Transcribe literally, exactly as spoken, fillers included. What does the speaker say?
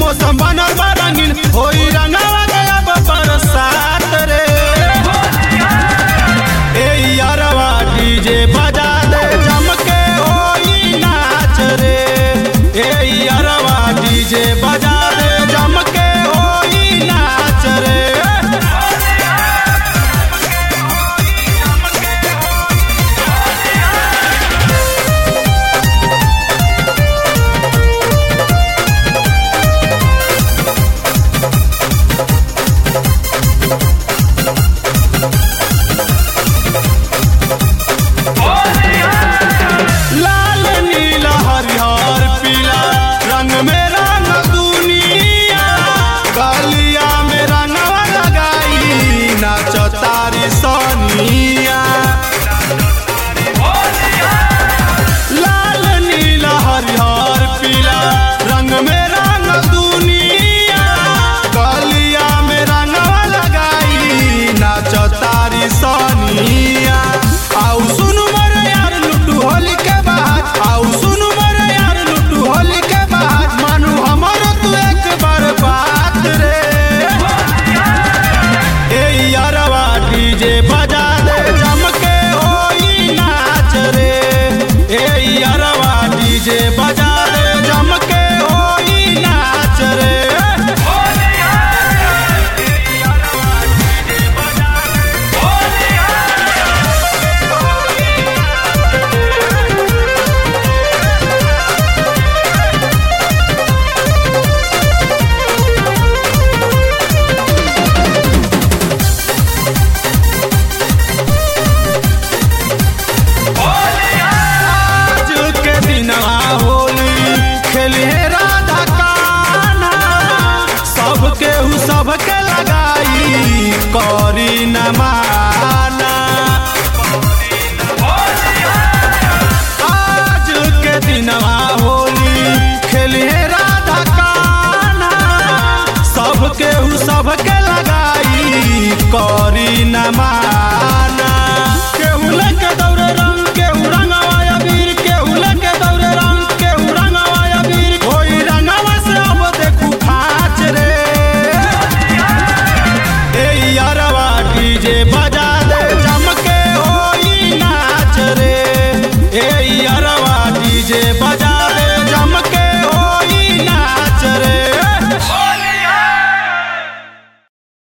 मौसम बनल बा रंगीन होई रंगावा गया बरसात रे। ए यारवा डीजे बजा दे जमके होई नाच रे। ए यारवा डीजे बजा दे जमके होई नाच रे। लाल नीला हरिहर पीला रंग में रंग दुनिया, गलिया में रंगवा लगाई नाच तारी सोनिया। लाल नीला हरिहर पीला रंग में रंग दुनिया, गलिया में रंगवा लगाई नाच तारी सोनिया। आउ सुनु मोरे यार लुटू होली के बाद, आउ सुनु मोरे यार लुटू होली के बाद, मानू हमर तू एक बार बात रे। ए यारवा डीजे बजा दे जमके होई नाच रे। ए यारवा डीजे बजा दे जमके होई नाच रे। आज के दिनवा होली खेलिहे राधा कान्हा, सबके हु सबके लगाई करी न माना। आज के दिनवा होली खेलिहे राधा कान्हा, सबके हु सबके लगाई करी न माना।